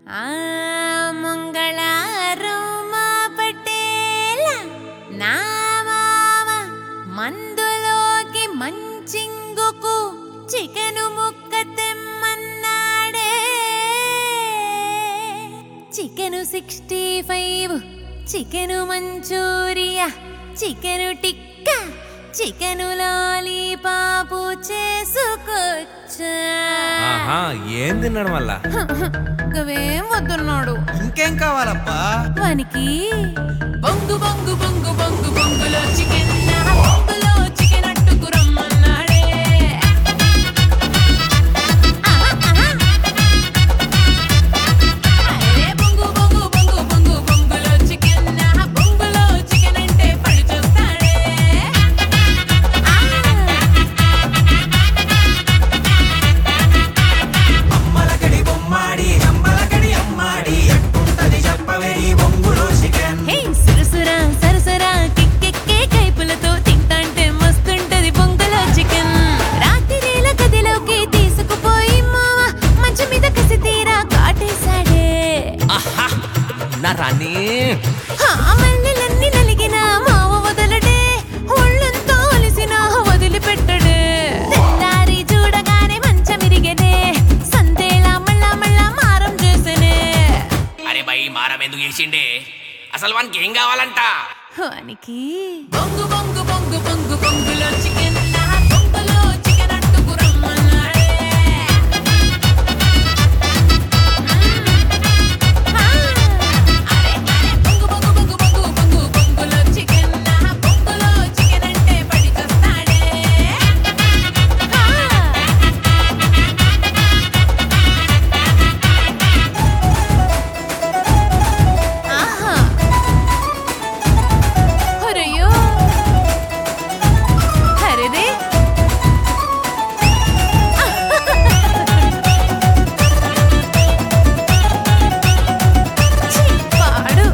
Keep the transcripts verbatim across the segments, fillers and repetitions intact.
ఆ మంగళారం మా పటేల నా మామ మందులోకి మంచింగుకు చికెను ముక్క తెమ్మన్నాడే. Chicken sixty five, chicken Manchuria, chicken tikka, chicken lollipop చేసుకొచ్చా. ఏం తిన్నాడు మళ్ళా? గవేం వద్దున్నాడు. ఇంకేం కావాలప్పా వానికి? బొంగు బొంగు బొంగు బొంగు బొంగులో చికెన్, బొంగులో చికెన్ అట్టుకు రమ్మన్నాడే. అరే బొంగు బొంగు బొంగు బొంగు బొంగులో చికెన్, బొంగులో చికెన్ అంటే పడి చూస్తాడే. అమ్మలకడి బొమ్మాడి అమ్మలకడి అమ్మాడి ఎట్టుంటది చెప్పవే ఈ బొంగులో చికెన్. హే సురసురా సరసరా కిక్కెక్కే కైపులతో తింటాంటే మస్తుంటది బొంగులో చికెన్. రాత్రిరేల గదిలోకి తీసుకుపోయి మావ మంచం మీద కసి తీరా కాటేశాడే. నా రాణి మల్లెలన్నీ నలిగిన మావ వదలడే, ఒళ్ళంతా అలిసిన వదిలిపెట్టడే. తెల్లారి చూడగానే మంచమిరిగనే, సందేలా మళ్ళా మళ్ళా మారం చేసనే. అరే బై మారం ఎందుకు చేసిండే? అసలు వానికి ఏం కావాలంట? వానికి బొంగు బొంగు బొంగు బొంగు బొంగులో చికెన్, బొంగులో చికెన్ అట్టుకు రమ్మన్నాడే. అరే అరే బొంగు బొంగు బొంగు బొంగు బొంగు బొంగులో చికెన్, బొంగులో చికెన్ అంటే పడి చూస్తాడే. ఆహా అరయ్యో అరేదే పాడు.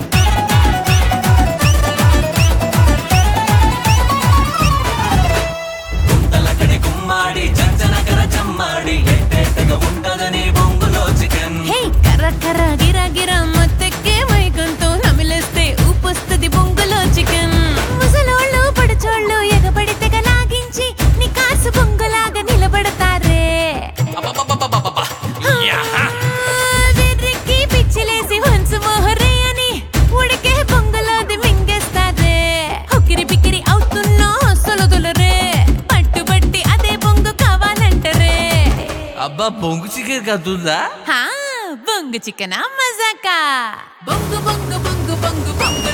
గుంతలకడి గుమ్మాడి జంజనకర జమ్మాడి ఎట్టేటగా ఉంటదని బొంగులో చికెన్. హే కర్ర కర్ర గిరా గిరా మొత్తెక్కే మైకంతో నమిలేస్తే ఊపొస్తది బొంగులో చికెన్. ముసలోళ్ళు పడుచోళ్ళు ఎగబడి తెగ లాగించి నీ కాసు బొంగులాగా నిలబడతారే. అబ్బబ్బబ్బబ్బబ్బబ్బ. యాహా. వెర్రికి పిచ్చిలేసి హంసు మోహరే అని ఉడికే బొంగులోది మింగేస్తారే. ఉక్కిరి బిక్కిరి అవుతున్నా సొలదులరే, పట్టుబట్టి అదే బొంగు కావాలంటరే. అబ్బా బొంగు చికెన్ కదుందా? హా బొంగు చికెనా మజాకా. బొంగు బొంగు బొంగు బొంగు బొంగు